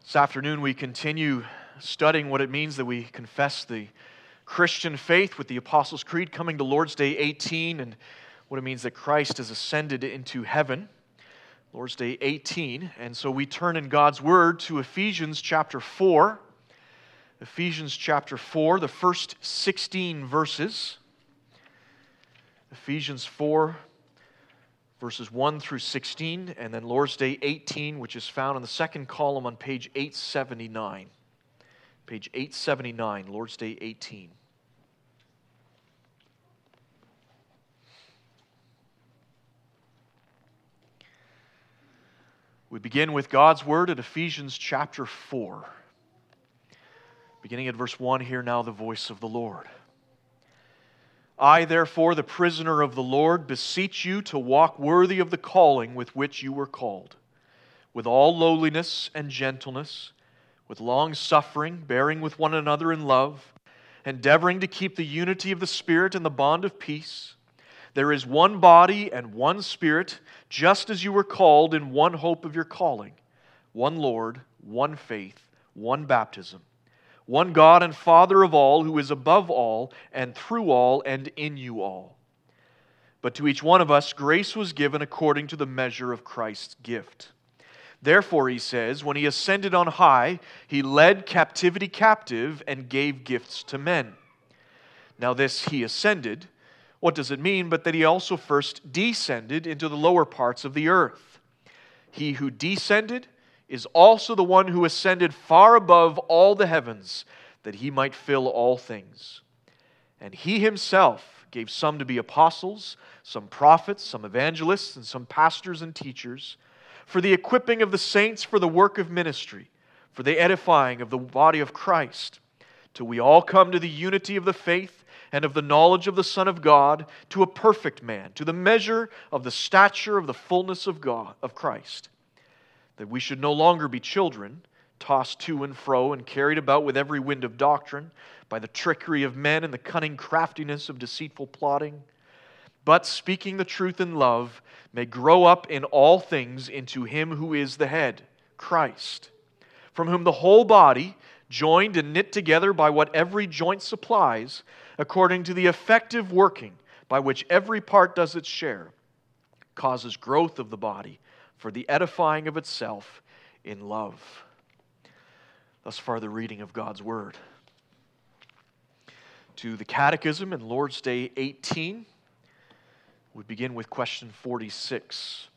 This afternoon we continue studying what it means that we confess the Christian faith with the Apostles' Creed, coming to Lord's Day 18, and what it means that Christ has ascended into heaven. Lord's Day 18, and so we turn in God's Word to Ephesians chapter 4. Ephesians chapter 4, the first 16 verses. Ephesians 4, verses 1 through 16, and then Lord's Day 18, which is found in the second column on page 879. Page 879, Lord's Day 18. We begin with God's Word at Ephesians chapter 4. Beginning at verse 1, hear now the voice of the Lord. I, therefore, the prisoner of the Lord, beseech you to walk worthy of the calling with which you were called, with all lowliness and gentleness, with long-suffering, bearing with one another in love, endeavoring to keep the unity of the Spirit in the bond of peace. There is one body and one Spirit, just as you were called in one hope of your calling, one Lord, one faith, one baptism, one God and Father of all, who is above all, and through all, and in you all. But to each one of us grace was given according to the measure of Christ's gift. Therefore, he says, when he ascended on high, he led captivity captive and gave gifts to men. Now this he ascended, what does it mean but that he also first descended into the lower parts of the earth? He who descended is also the one who ascended far above all the heavens, that he might fill all things. And he himself gave some to be apostles, some prophets, some evangelists, and some pastors and teachers, for the equipping of the saints for the work of ministry, for the edifying of the body of Christ, till we all come to the unity of the faith and of the knowledge of the Son of God, to a perfect man, to the measure of the stature of the fullness of God, of Christ, that we should no longer be children, tossed to and fro and carried about with every wind of doctrine, by the trickery of men and the cunning craftiness of deceitful plotting, but speaking the truth in love, may grow up in all things into Him who is the head, Christ, from whom the whole body, joined and knit together by what every joint supplies, according to the effective working by which every part does its share, causes growth of the body for the edifying of itself in love. Thus far the reading of God's Word. To the Catechism in Lord's Day 18, we begin with question 46.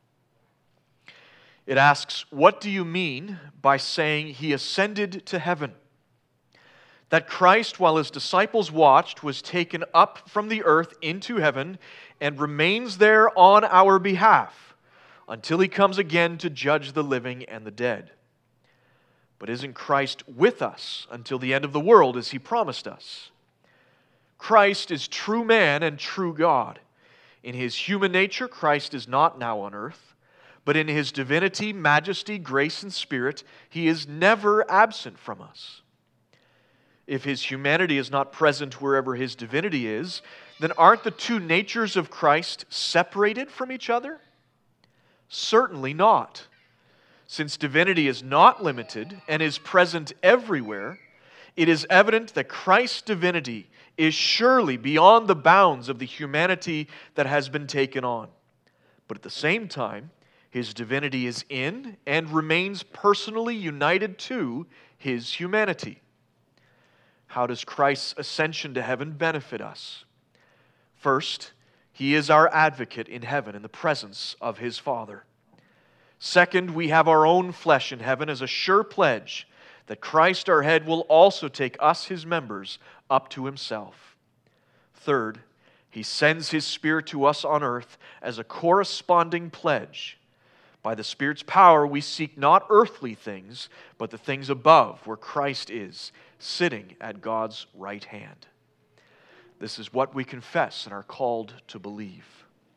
It asks, what do you mean by saying He ascended to heaven? That Christ, while His disciples watched, was taken up from the earth into heaven and remains there on our behalf, until He comes again to judge the living and the dead. But isn't Christ with us until the end of the world, as He promised us? Christ is true man and true God. In His human nature, Christ is not now on earth, but in His divinity, majesty, grace, and spirit, He is never absent from us. If His humanity is not present wherever His divinity is, then aren't the two natures of Christ separated from each other? Certainly not. Since divinity is not limited and is present everywhere, it is evident that Christ's divinity is surely beyond the bounds of the humanity that has been taken on. But at the same time, His divinity is in and remains personally united to His humanity. How does Christ's ascension to heaven benefit us? First, He is our advocate in heaven in the presence of His Father. Second, we have our own flesh in heaven as a sure pledge that Christ our head will also take us, His members, up to Himself. Third, He sends His Spirit to us on earth as a corresponding pledge. By the Spirit's power we seek not earthly things, but the things above, where Christ is, sitting at God's right hand. This is what we confess and are called to believe.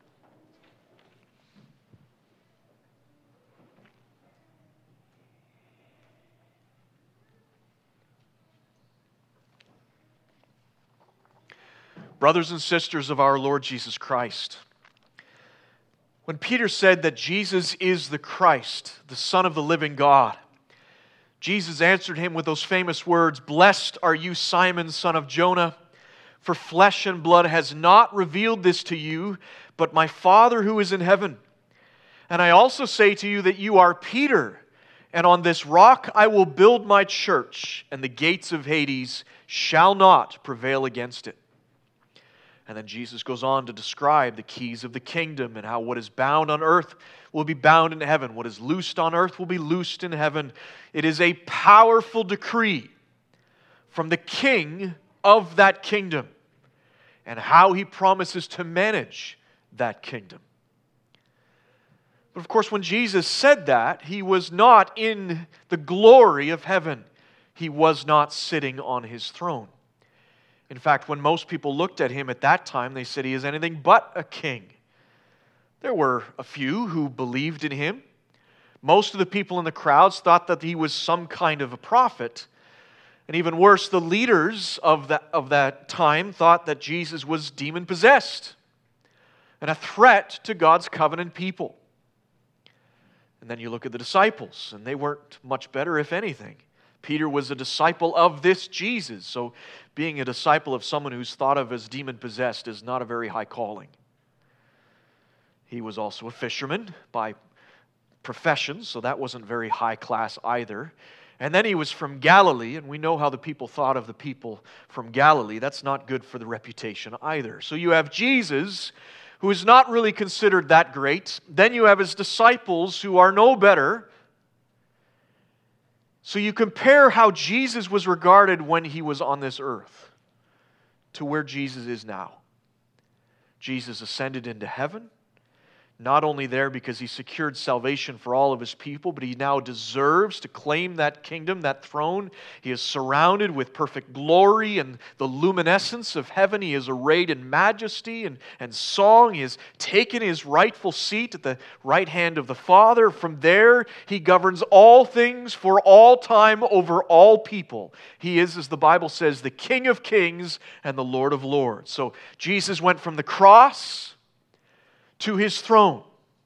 Brothers and sisters of our Lord Jesus Christ, when Peter said that Jesus is the Christ, the Son of the living God, Jesus answered him with those famous words, "Blessed are you, Simon, son of Jonah, for flesh and blood has not revealed this to you, but my Father who is in heaven. And I also say to you that you are Peter, and on this rock I will build my church, and the gates of Hades shall not prevail against it." And then Jesus goes on to describe the keys of the kingdom and how what is bound on earth will be bound in heaven. What is loosed on earth will be loosed in heaven. It is a powerful decree from the king of that kingdom and how he promises to manage that kingdom. But of course, when Jesus said that, he was not in the glory of heaven. He was not sitting on his throne. In fact, when most people looked at him at that time, they said he is anything but a king. There were a few who believed in him. Most of the people in the crowds thought that he was some kind of a prophet. And even worse, the leaders of that time thought that Jesus was demon-possessed and a threat to God's covenant people. And then you look at the disciples, and they weren't much better, if anything. Peter was a disciple of this Jesus, so being a disciple of someone who's thought of as demon-possessed is not a very high calling. He was also a fisherman by profession, so that wasn't very high class either. And then he was from Galilee, and we know how the people thought of the people from Galilee. That's not good for the reputation either. So you have Jesus, who is not really considered that great. Then you have his disciples, who are no better. So you compare how Jesus was regarded when he was on this earth to where Jesus is now. Jesus ascended into heaven. Not only there because he secured salvation for all of his people, but he now deserves to claim that kingdom, that throne. He is surrounded with perfect glory and the luminescence of heaven. He is arrayed in majesty and song. He has taken his rightful seat at the right hand of the Father. From there, he governs all things for all time over all people. He is, as the Bible says, the King of kings and the Lord of lords. So Jesus went from the cross to his throne.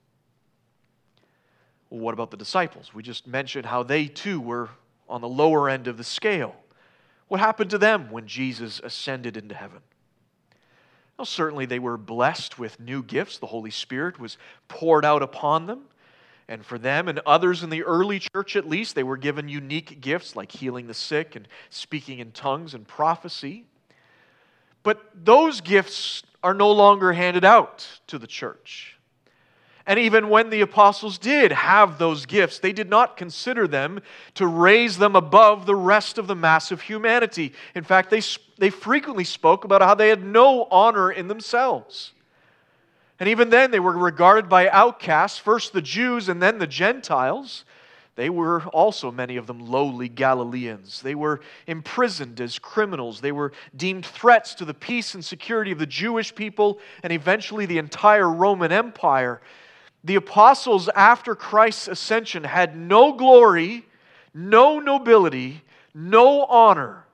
Well, what about the disciples? We just mentioned how they too were on the lower end of the scale. What happened to them when Jesus ascended into heaven? Well, certainly they were blessed with new gifts. The Holy Spirit was poured out upon them. And for them and others in the early church at least, they were given unique gifts like healing the sick and speaking in tongues and prophecy. But those gifts are no longer handed out to the church. And even when the apostles did have those gifts, they did not consider them to raise them above the rest of the mass of humanity. In fact, they frequently spoke about how they had no honor in themselves. And even then, they were regarded by outcasts, first the Jews and then the Gentiles. They were also, many of them, lowly Galileans. They were imprisoned as criminals. They were deemed threats to the peace and security of the Jewish people and eventually the entire Roman Empire. The apostles, after Christ's ascension, had no glory, no nobility, no honor.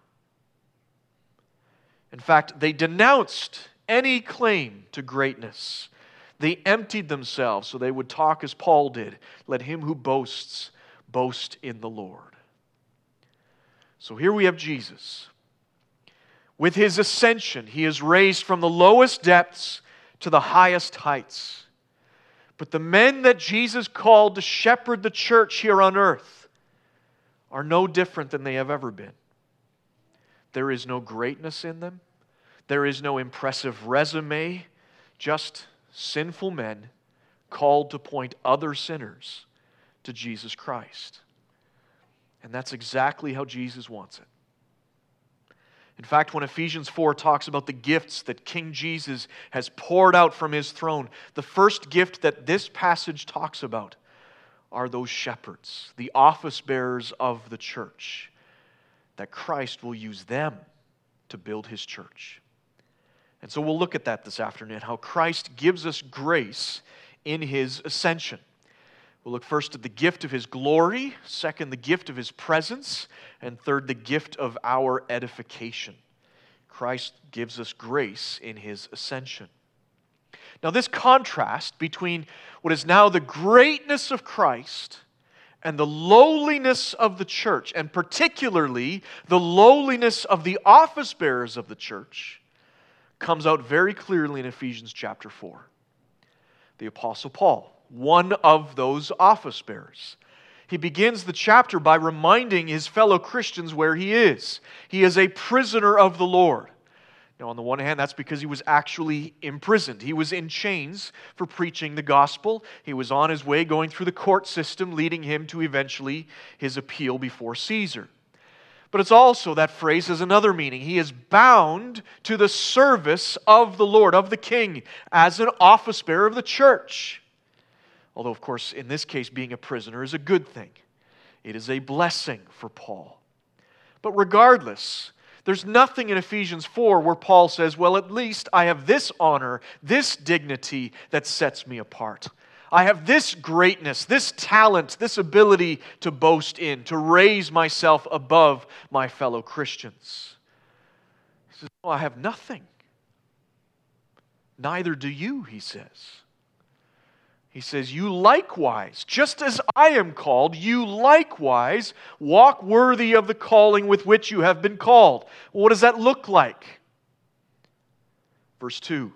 In fact, they denounced any claim to greatness. They emptied themselves so they would talk as Paul did. Let him who boasts boast in the Lord. So here we have Jesus. With his ascension, he is raised from the lowest depths to the highest heights. But the men that Jesus called to shepherd the church here on earth are no different than they have ever been. There is no greatness in them. There is no impressive resume. Just sinful men called to point other sinners to Jesus Christ. And that's exactly how Jesus wants it. In fact, when Ephesians 4 talks about the gifts that King Jesus has poured out from his throne, the first gift that this passage talks about are those shepherds, the office bearers of the church, that Christ will use them to build his church. And so we'll look at that this afternoon, how Christ gives us grace in his ascension. We'll look first at the gift of his glory, second, the gift of his presence, and third, the gift of our edification. Christ gives us grace in his ascension. Now, this contrast between what is now the greatness of Christ And the lowliness of the church, and particularly the lowliness of the office bearers of the church, comes out very clearly in Ephesians chapter 4. The Apostle Paul, one of those office bearers, he begins the chapter by reminding his fellow Christians where he is. He is a prisoner of the Lord. Now, on the one hand, that's because he was actually imprisoned. He was in chains for preaching the gospel. He was on his way going through the court system, leading him to eventually his appeal before Caesar. But it's also, that phrase has another meaning. He is bound to the service of the Lord, of the King, as an office bearer of the church. Although, of course, in this case, being a prisoner is a good thing. It is a blessing for Paul. But regardless, there's nothing in Ephesians 4 where Paul says, well, at least I have this honor, this dignity that sets me apart. I have this greatness, this talent, this ability to boast in, to raise myself above my fellow Christians. He says, no, I have nothing. Neither do you, he says. He says, you likewise, just as I am called, you likewise walk worthy of the calling with which you have been called. Well, what does that look like? Verse 2.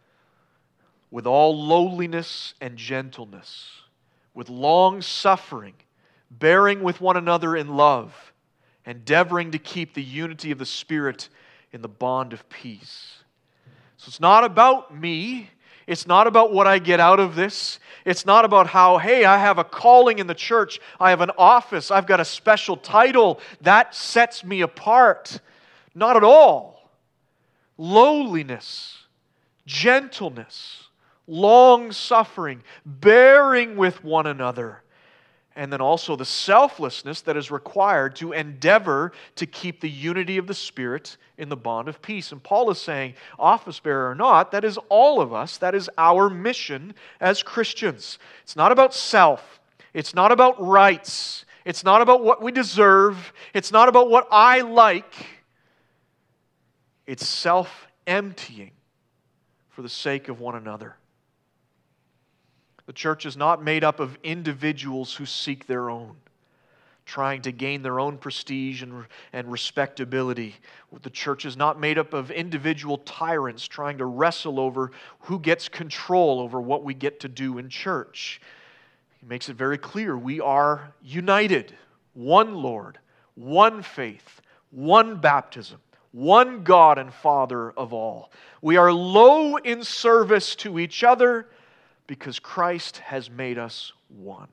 With all lowliness and gentleness, with long suffering, bearing with one another in love, endeavoring to keep the unity of the Spirit in the bond of peace. So it's not about me. It's not about what I get out of this. It's not about how, hey, I have a calling in the church. I have an office. I've got a special title. That sets me apart. Not at all. Lowliness, gentleness, long-suffering, bearing with one another. And then also the selflessness that is required to endeavor to keep the unity of the Spirit in the bond of peace. And Paul is saying, office bearer or not, that is all of us. That is our mission as Christians. It's not about self. It's not about rights. It's not about what we deserve. It's not about what I like. It's self-emptying for the sake of one another. The church is not made up of individuals who seek their own, trying to gain their own prestige and respectability. The church is not made up of individual tyrants trying to wrestle over who gets control over what we get to do in church. He makes it very clear we are united. One Lord, one faith, one baptism, one God and Father of all. We are low in service to each other, because Christ has made us one.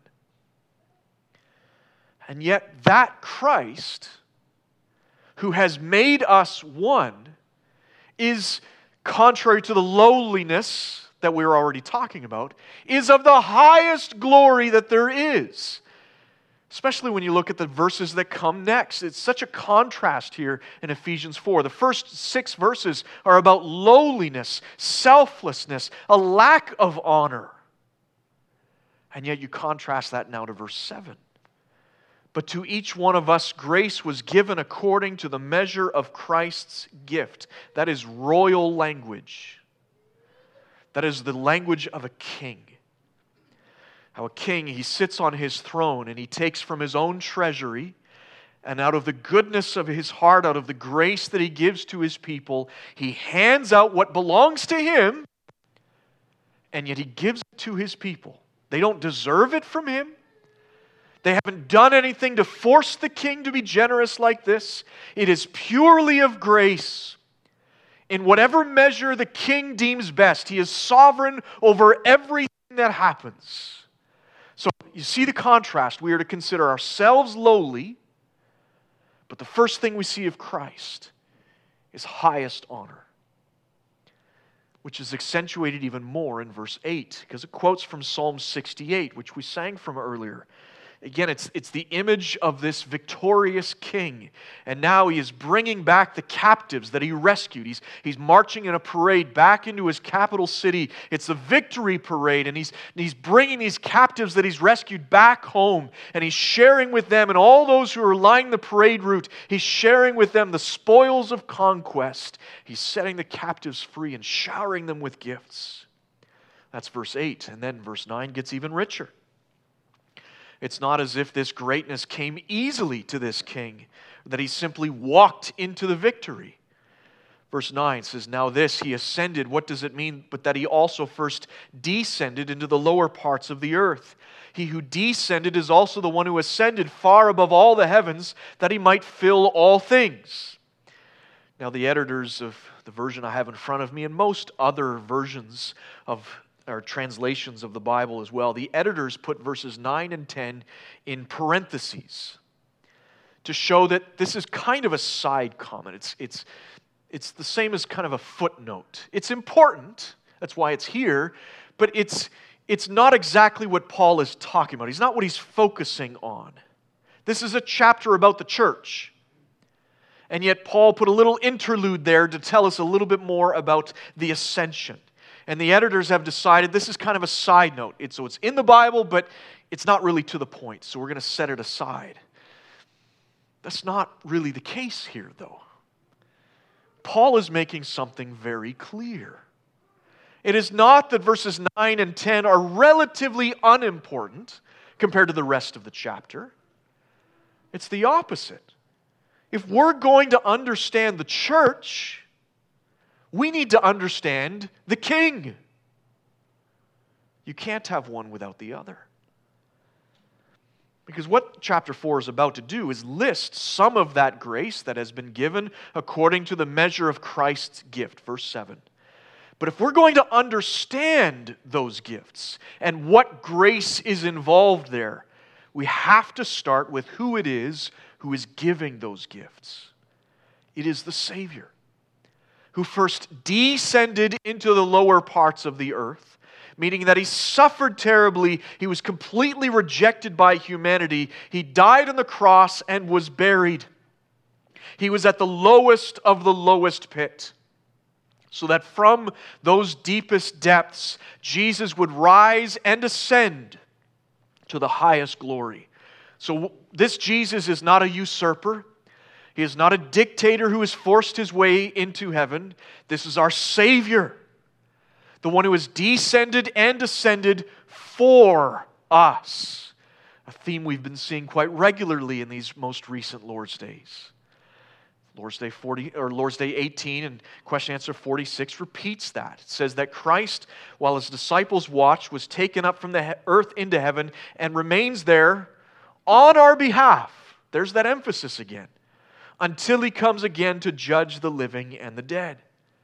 And yet that Christ, who has made us one, is, contrary to the lowliness that we were already talking about, is of the highest glory that there is. Especially when you look at the verses that come next. It's such a contrast here in Ephesians 4. The first 6 verses are about lowliness, selflessness, a lack of honor. And yet you contrast that now to verse 7. But to each one of us grace was given according to the measure of Christ's gift. That is royal language. That is the language of a king. How a king, he sits on his throne and he takes from his own treasury, and out of the goodness of his heart, out of the grace that he gives to his people, he hands out what belongs to him, and yet he gives it to his people. They don't deserve it from him. They haven't done anything to force the king to be generous like this. It is purely of grace. In whatever measure the king deems best, he is sovereign over everything that happens. So you see the contrast. We are to consider ourselves lowly, but the first thing we see of Christ is highest honor, which is accentuated even more in verse 8, because it quotes from Psalm 68, which we sang from earlier. Again, it's the image of this victorious king. And now he is bringing back the captives that he rescued. He's marching in a parade back into his capital city. It's the victory parade. And he's bringing these captives that he's rescued back home. And he's sharing with them, and all those who are lining the parade route, he's sharing with them the spoils of conquest. He's setting the captives free and showering them with gifts. That's verse 8. And then verse 9 gets even richer. It's not as if this greatness came easily to this king, that he simply walked into the victory. Verse 9 says, "Now this, he ascended." What does it mean? But that he also first descended into the lower parts of the earth. He who descended is also the one who ascended far above all the heavens, that he might fill all things. Now the editors of the version I have in front of me, and most other versions of or translations of the Bible as well, the editors put verses 9 and 10 in parentheses to show that this is kind of a side comment. It's the same as kind of a footnote. It's important, that's why it's here, but it's not exactly what Paul is talking about. It's not what he's focusing on. This is a chapter about the church. And yet Paul put a little interlude there to tell us a little bit more about the ascension. And the editors have decided this is kind of a side note. So it's in the Bible, but it's not really to the point. So we're going to set it aside. That's not really the case here, though. Paul is making something very clear. It is not that verses 9 and 10 are relatively unimportant compared to the rest of the chapter. It's the opposite. If we're going to understand the church, we need to understand the king. You can't have one without the other. Because what chapter 4 is about to do is list some of that grace that has been given according to the measure of Christ's gift. Verse 7. But if we're going to understand those gifts and what grace is involved there, we have to start with who it is who is giving those gifts. It is the Savior, who first descended into the lower parts of the earth, meaning that he suffered terribly, he was completely rejected by humanity, he died on the cross and was buried. He was at the lowest of the lowest pit, so that from those deepest depths, Jesus would rise and ascend to the highest glory. So this Jesus is not a usurper. He is not a dictator who has forced his way into heaven. This is our Savior, the one who has descended and ascended for us. A theme we've been seeing quite regularly in these most recent Lord's Days. Lord's Day 18 and question answer 46 repeats that. It says that Christ, while his disciples watched, was taken up from the earth into heaven and remains there on our behalf. There's that emphasis again. Until he comes again to judge the living and the dead.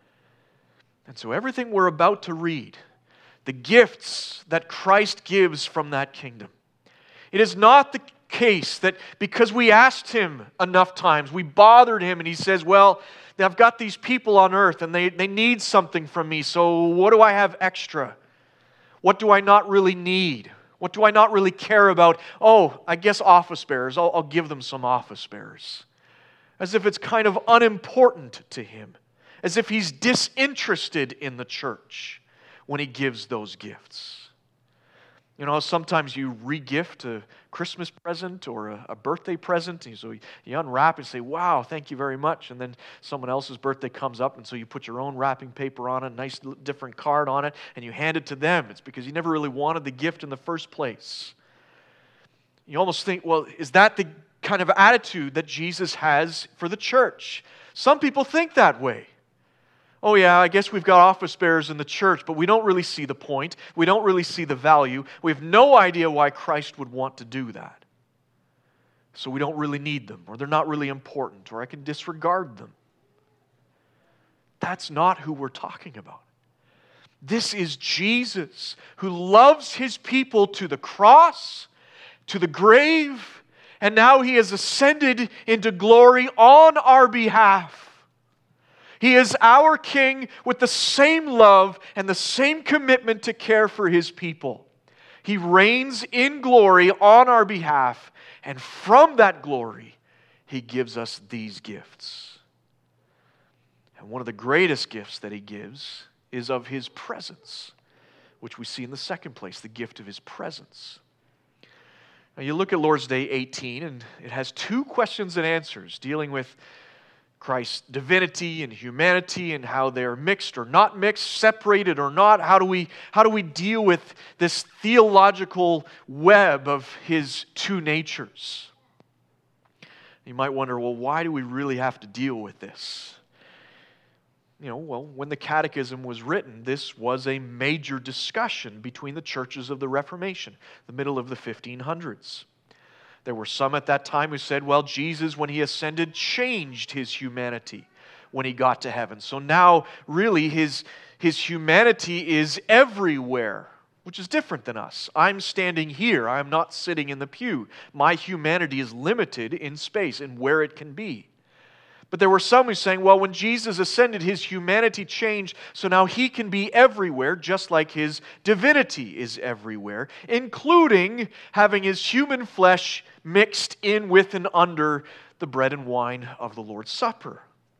And so everything we're about to read, the gifts that Christ gives from that kingdom, it is not the case that because we asked him enough times, we bothered him, and he says, well, I've got these people on earth and they need something from me, so what do I have extra? What do I not really need? What do I not really care about? Oh, I guess office bearers. I'll give them some office bearers. As if it's kind of unimportant to him. As if he's disinterested in the church when he gives those gifts. You know, sometimes you re-gift a Christmas present or a birthday present, and so you unwrap and say, wow, thank you very much, and then someone else's birthday comes up, and so you put your own wrapping paper on it, a nice different card on it, and you hand it to them. It's because you never really wanted the gift in the first place. You almost think, well, is that the kind of attitude that Jesus has for the church? Some people think that way. Oh yeah, I guess we've got office bearers in the church, but we don't really see the point. We don't really see the value. We have no idea why Christ would want to do that. So we don't really need them, or they're not really important, or I can disregard them. That's not who we're talking about. This is Jesus, who loves his people to the cross, to the grave, and now he has ascended into glory on our behalf. He is our King with the same love and the same commitment to care for his people. He reigns in glory on our behalf, and from that glory, he gives us these gifts. And one of the greatest gifts that he gives is of his presence, which we see in the second place, the gift of his presence. Now you look at Lord's Day 18, and it has two questions and answers dealing with Christ's divinity and humanity and how they're mixed or not mixed, separated or not. How do we deal with this theological web of His two natures? You might wonder, well, why do we really have to deal with this? Well, when the Catechism was written, this was a major discussion between the churches of the Reformation, the middle of the 1500s. There were some at that time who said, well, Jesus, when He ascended, changed His humanity when He got to heaven. So now, really, His humanity is everywhere, which is different than us. I'm standing here. I'm not sitting in the pew. My humanity is limited in space and where it can be. But there were some who saying, well, when Jesus ascended, His humanity changed, so now He can be everywhere, just like His divinity is everywhere, including having His human flesh mixed in with and under the bread and wine of the Lord's Supper.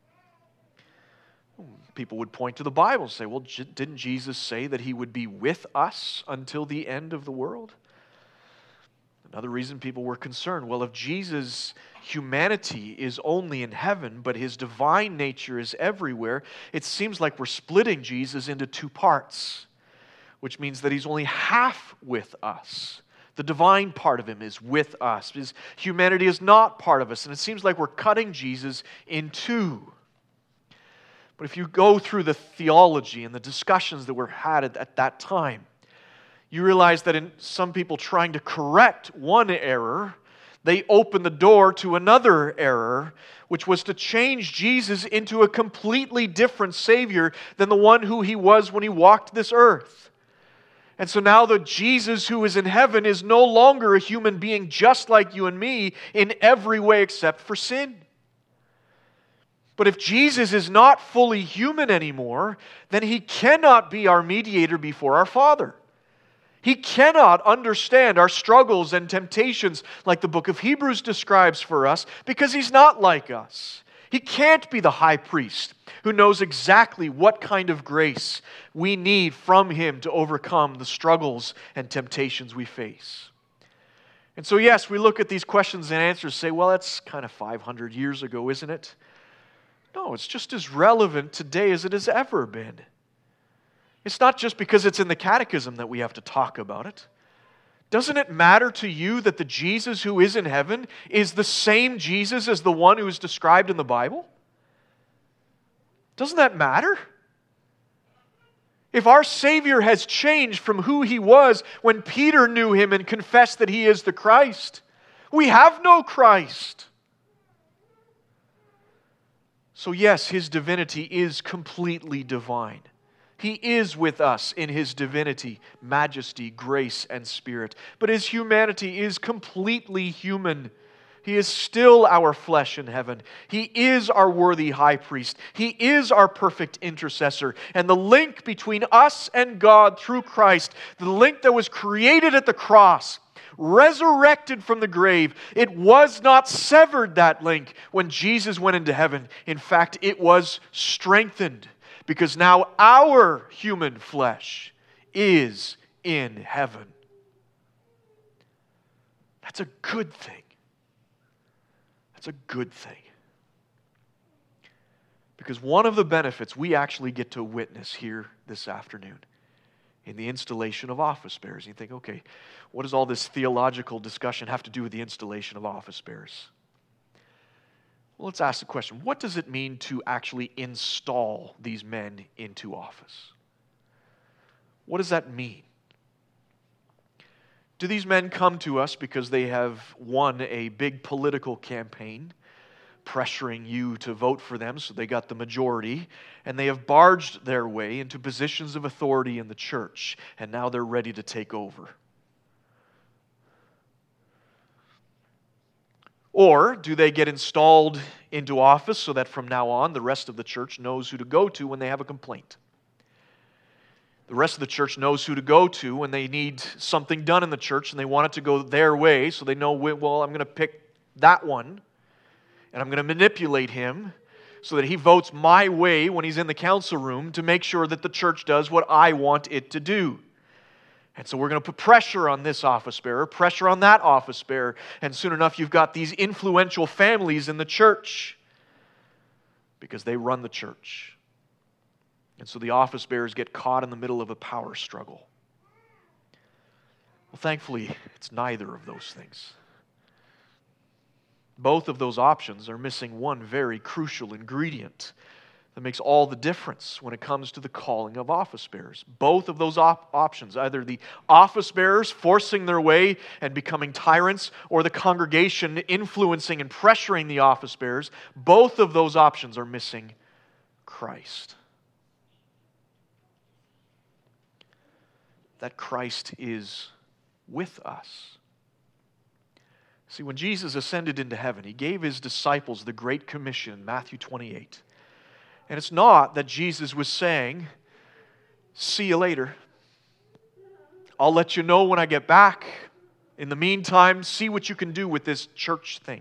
People would point to the Bible and say, well, didn't Jesus say that He would be with us until the end of the world? Another reason people were concerned, well, if Jesus' humanity is only in heaven, but His divine nature is everywhere, it seems like we're splitting Jesus into two parts, which means that He's only half with us. The divine part of Him is with us. His humanity is not part of us, and it seems like we're cutting Jesus in two. But if you go through the theology and the discussions that were had at that time, you realize that in some people trying to correct one error, they opened the door to another error, which was to change Jesus into a completely different Savior than the one who He was when He walked this earth. And so now the Jesus who is in heaven is no longer a human being just like you and me in every way except for sin. But if Jesus is not fully human anymore, then He cannot be our mediator before our Father. He cannot understand our struggles and temptations like the book of Hebrews describes for us because He's not like us. He can't be the high priest who knows exactly what kind of grace we need from Him to overcome the struggles and temptations we face. And so yes, we look at these questions and answers and say, well, that's kind of 500 years ago, isn't it? No, it's just as relevant today as it has ever been. It's not just because it's in the Catechism that we have to talk about it. Doesn't it matter to you that the Jesus who is in heaven is the same Jesus as the one who is described in the Bible? Doesn't that matter? If our Savior has changed from who He was when Peter knew Him and confessed that He is the Christ, we have no Christ. So yes, His divinity is completely divine. He is with us in His divinity, majesty, grace, and spirit. But His humanity is completely human. He is still our flesh in heaven. He is our worthy high priest. He is our perfect intercessor. And the link between us and God through Christ, the link that was created at the cross, resurrected from the grave, it was not severed, that link, when Jesus went into heaven. In fact, it was strengthened. Because now our human flesh is in heaven. That's a good thing. That's a good thing. Because one of the benefits we actually get to witness here this afternoon in the installation of office bearers. You think, okay, what does all this theological discussion have to do with the installation of office bearers? Well, let's ask the question, what does it mean to actually install these men into office? What does that mean? Do these men come to us because they have won a big political campaign, pressuring you to vote for them so they got the majority, and they have barged their way into positions of authority in the church, and now they're ready to take over? Or do they get installed into office so that from now on the rest of the church knows who to go to when they have a complaint? The rest of the church knows who to go to when they need something done in the church and they want it to go their way, so they know, well, I'm going to pick that one and I'm going to manipulate him so that he votes my way when he's in the council room to make sure that the church does what I want it to do. And so we're going to put pressure on this office bearer, pressure on that office bearer, and soon enough you've got these influential families in the church because they run the church. And so the office bearers get caught in the middle of a power struggle. Well, thankfully, it's neither of those things. Both of those options are missing one very crucial ingredient that makes all the difference when it comes to the calling of office bearers. Both of those options, either the office bearers forcing their way and becoming tyrants, or the congregation influencing and pressuring the office bearers, both of those options are missing Christ. That Christ is with us. See, when Jesus ascended into heaven, He gave His disciples the Great Commission in Matthew 28. And it's not that Jesus was saying, see you later. I'll let you know when I get back. In the meantime, see what you can do with this church thing.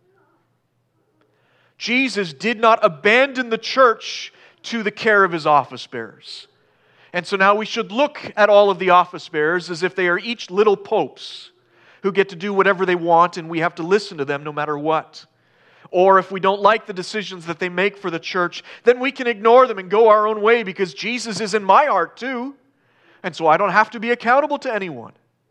Jesus did not abandon the church to the care of His office bearers. And so now we should look at all of the office bearers as if they are each little popes who get to do whatever they want, and we have to listen to them no matter what. Or if we don't like the decisions that they make for the church, then we can ignore them and go our own way because Jesus is in my heart too. And so I don't have to be accountable to anyone.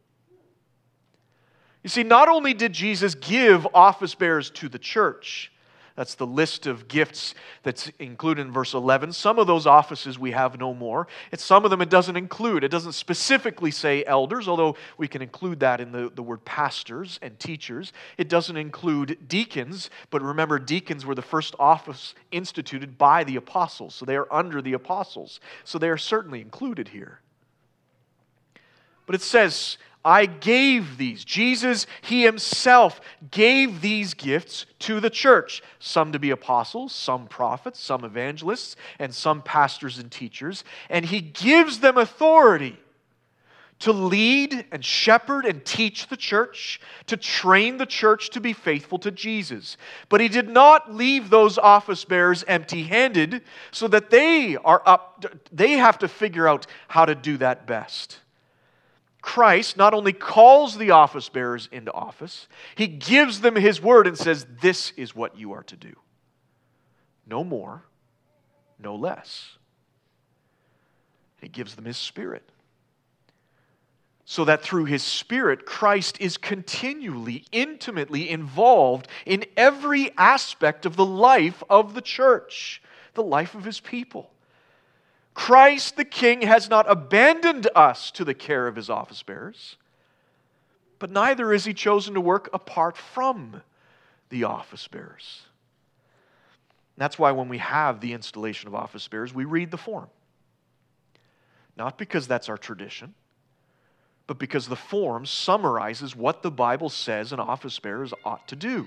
You see, not only did Jesus give office bearers to the church, that's the list of gifts that's included in verse 11. Some of those offices we have no more. And some of them it doesn't include. It doesn't specifically say elders, although we can include that in the word pastors and teachers. It doesn't include deacons, but remember, deacons were the first office instituted by the apostles. So they are under the apostles. So they are certainly included here. But it says, I gave these. Jesus, He Himself gave these gifts to the church. Some to be apostles, some prophets, some evangelists, and some pastors and teachers. And He gives them authority to lead and shepherd and teach the church, to train the church to be faithful to Jesus. But He did not leave those office bearers empty-handed so that they have to figure out how to do that best. Christ not only calls the office bearers into office, He gives them His word and says, this is what you are to do. No more, no less. He gives them His Spirit. So that through His Spirit, Christ is continually, intimately involved in every aspect of the life of the church, the life of His people. Christ the King has not abandoned us to the care of His office bearers, but neither is He chosen to work apart from the office bearers. That's why when we have the installation of office bearers, we read the form. Not because that's our tradition, but because the form summarizes what the Bible says an office bearers ought to do.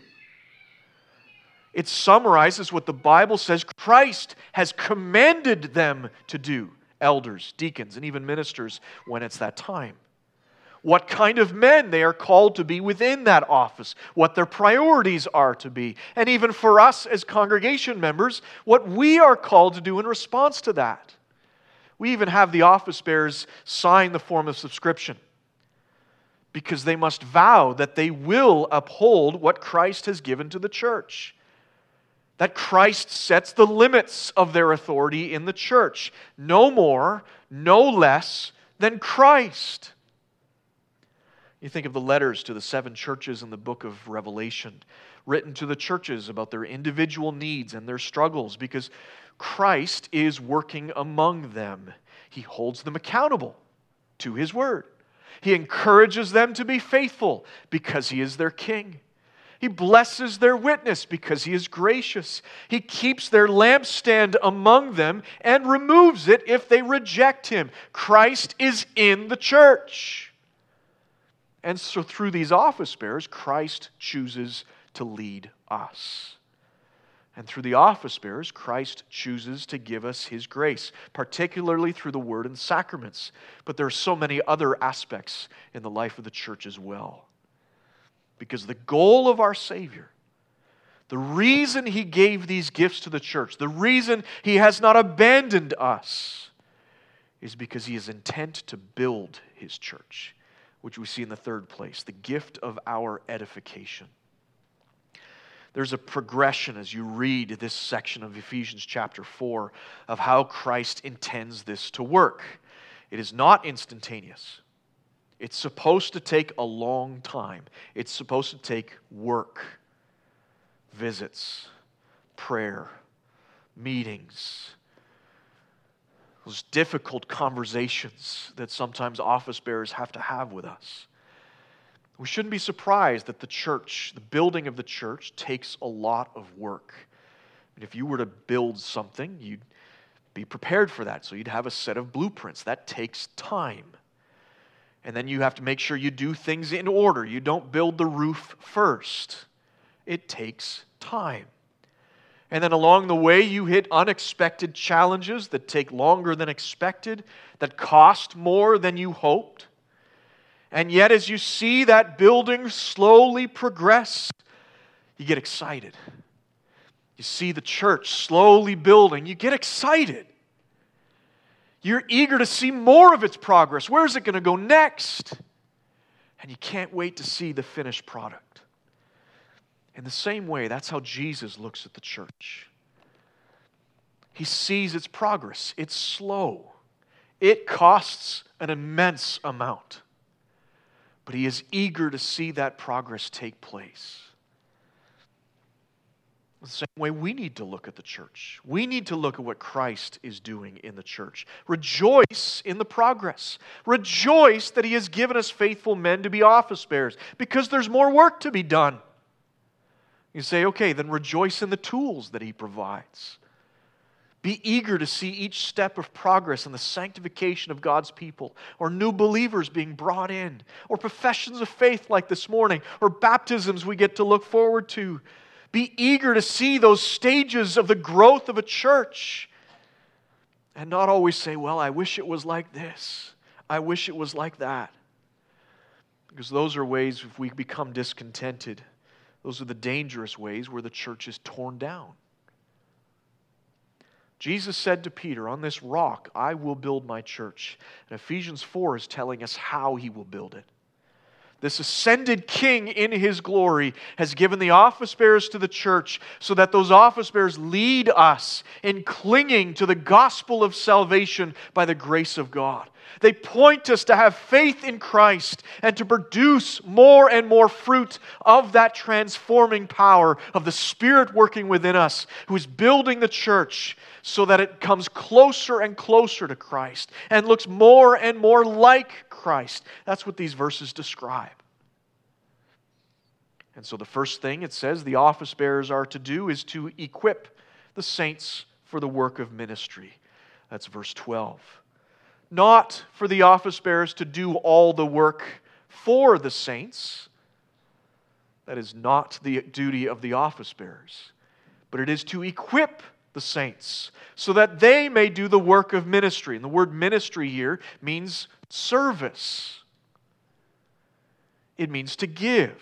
It summarizes what the Bible says Christ has commanded them to do, elders, deacons, and even ministers when it's that time. What kind of men they are called to be within that office, what their priorities are to be, and even for us as congregation members, what we are called to do in response to that. We even have the office bearers sign the form of subscription because they must vow that they will uphold what Christ has given to the church. That Christ sets the limits of their authority in the church. No more, no less than Christ. You think of the letters to the 7 churches in the book of Revelation, written to the churches about their individual needs and their struggles, because Christ is working among them. He holds them accountable to His word. He encourages them to be faithful because He is their King. He blesses their witness because He is gracious. He keeps their lampstand among them and removes it if they reject Him. Christ is in the church. And so through these office bearers, Christ chooses to lead us. And through the office bearers, Christ chooses to give us His grace, particularly through the Word and sacraments. But there are so many other aspects in the life of the church as well. Because the goal of our Savior, the reason He gave these gifts to the church, the reason He has not abandoned us, is because He is intent to build His church, which we see in the third place, the gift of our edification. There's a progression as you read this section of Ephesians chapter 4 of how Christ intends this to work. It is not instantaneous. It's supposed to take a long time. It's supposed to take work, visits, prayer, meetings, those difficult conversations that sometimes office bearers have to have with us. We shouldn't be surprised that the church, the building of the church, takes a lot of work. And if you were to build something, you'd be prepared for that. So you'd have a set of blueprints. That takes time. And then you have to make sure you do things in order. You don't build the roof first. It takes time. And then along the way, you hit unexpected challenges that take longer than expected, that cost more than you hoped. And yet, as you see that building slowly progress, you get excited. You see the church slowly building, you get excited. You're eager to see more of its progress. Where is it going to go next? And you can't wait to see the finished product. In the same way, that's how Jesus looks at the church. He sees its progress. It's slow. It costs an immense amount. But He is eager to see that progress take place. The same way we need to look at the church. We need to look at what Christ is doing in the church. Rejoice in the progress. Rejoice that He has given us faithful men to be office bearers, because there's more work to be done. You say, okay, then rejoice in the tools that He provides. Be eager to see each step of progress in the sanctification of God's people, or new believers being brought in, or professions of faith like this morning, or baptisms we get to look forward to. Be eager to see those stages of the growth of a church, and not always say, well, I wish it was like this. I wish it was like that. Because those are ways, if we become discontented, those are the dangerous ways where the church is torn down. Jesus said to Peter, on this rock I will build my church. And Ephesians 4 is telling us how He will build it. This ascended King in His glory has given the office bearers to the church so that those office bearers lead us in clinging to the gospel of salvation by the grace of God. They point us to have faith in Christ and to produce more and more fruit of that transforming power of the Spirit working within us, who is building the church so that it comes closer and closer to Christ and looks more and more like Christ. That's what these verses describe. And so the first thing it says the office bearers are to do is to equip the saints for the work of ministry. That's verse 12. Not for the office bearers to do all the work for the saints. That is not the duty of the office bearers. But it is to equip the saints so that they may do the work of ministry. And the word ministry here means service. It means to give.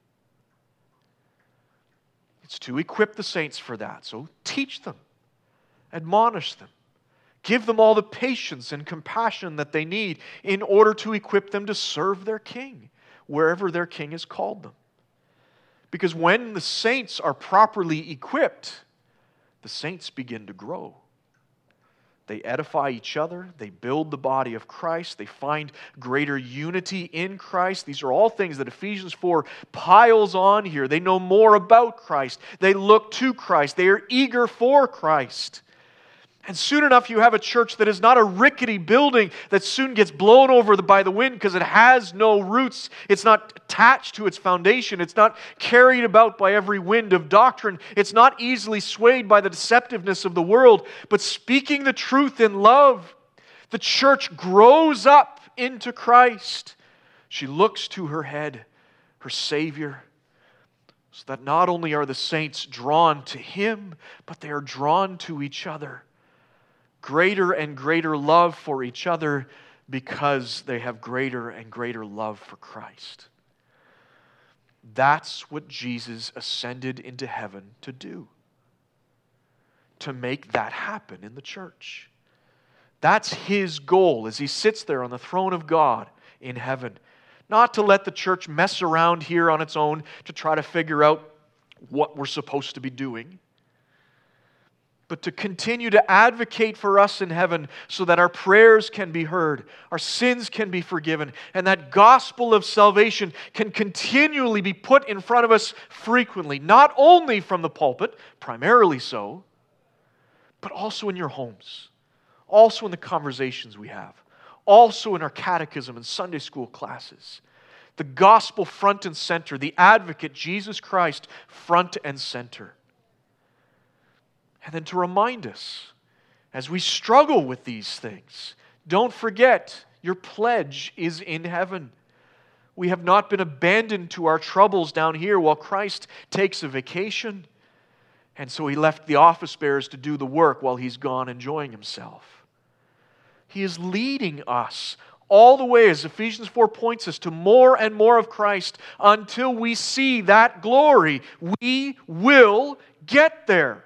It's to equip the saints for that. So teach them, admonish them. Give them all the patience and compassion that they need in order to equip them to serve their King, wherever their King has called them. Because when the saints are properly equipped, the saints begin to grow. They edify each other. They build the body of Christ. They find greater unity in Christ. These are all things that Ephesians 4 piles on here. They know more about Christ. They look to Christ. They are eager for Christ. And soon enough, you have a church that is not a rickety building that soon gets blown over by the wind because it has no roots. It's not attached to its foundation. It's not carried about by every wind of doctrine. It's not easily swayed by the deceptiveness of the world. But speaking the truth in love, the church grows up into Christ. She looks to her head, her Savior, so that not only are the saints drawn to Him, but they are drawn to each other. Greater and greater love for each other because they have greater and greater love for Christ. That's what Jesus ascended into heaven to do. To make that happen in the church. That's His goal as He sits there on the throne of God in heaven. Not to let the church mess around here on its own to try to figure out what we're supposed to be doing, but to continue to advocate for us in heaven so that our prayers can be heard, our sins can be forgiven, and that gospel of salvation can continually be put in front of us frequently, not only from the pulpit, primarily so, but also in your homes, also in the conversations we have, also in our catechism and Sunday school classes. The gospel front and center, the advocate, Jesus Christ, front and center. And then to remind us, as we struggle with these things, don't forget your pledge is in heaven. We have not been abandoned to our troubles down here while Christ takes a vacation. And so He left the office bearers to do the work while He's gone enjoying Himself. He is leading us all the way, as Ephesians 4 points us, to more and more of Christ until we see that glory. We will get there.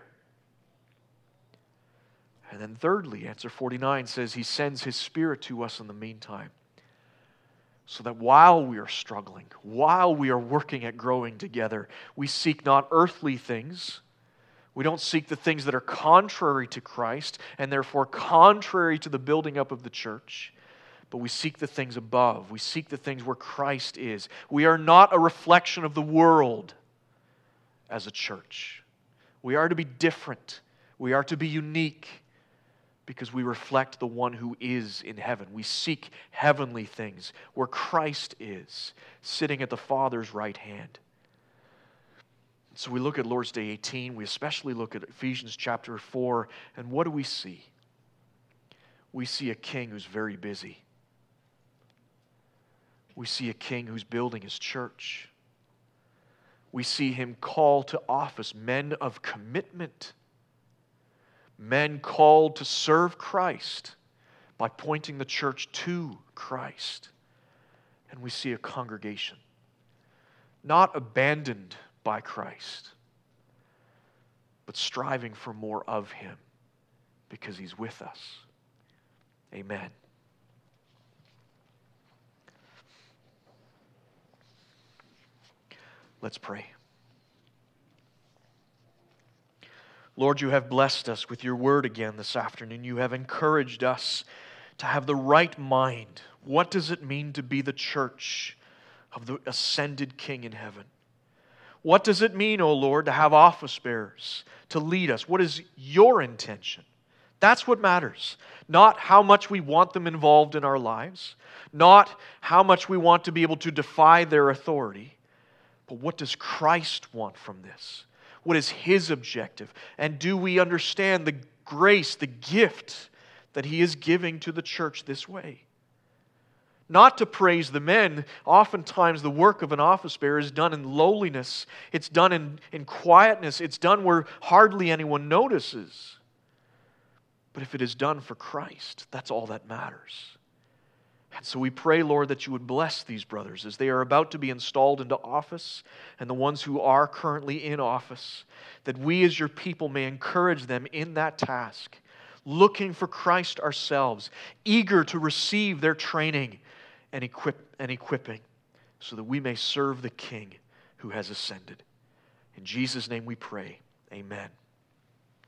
And then thirdly, answer 49 says He sends His Spirit to us in the meantime, so that while we are struggling, while we are working at growing together, we seek not earthly things. We don't seek the things that are contrary to Christ and therefore contrary to the building up of the church, but we seek the things above. We seek the things where Christ is. We are not a reflection of the world as a church. We are to be different. We are to be unique, because we reflect the one who is in heaven. We seek heavenly things where Christ is, sitting at the Father's right hand. So we look at Lord's Day 18, we especially look at Ephesians chapter 4, and what do we see? We see a king who's very busy. We see a king who's building his church. We see him call to office men of commitment, men called to serve Christ by pointing the church to Christ. And we see a congregation not abandoned by Christ, but striving for more of Him because He's with us. Amen. Let's pray. Lord, You have blessed us with Your word again this afternoon. You have encouraged us to have the right mind. What does it mean to be the church of the ascended King in heaven? What does it mean, O Lord, to have office bearers to lead us? What is Your intention? That's what matters. Not how much we want them involved in our lives, not how much we want to be able to defy their authority, but what does Christ want from this? What is His objective? And do we understand the grace, the gift that He is giving to the church this way? Not to praise the men. Oftentimes the work of an office bearer is done in lowliness. It's done in quietness. It's done where hardly anyone notices. But if it is done for Christ, that's all that matters. And so we pray, Lord, that You would bless these brothers as they are about to be installed into office, and the ones who are currently in office, that we as Your people may encourage them in that task, looking for Christ ourselves, eager to receive their training and equipping, so that we may serve the King who has ascended. In Jesus' name we pray. Amen.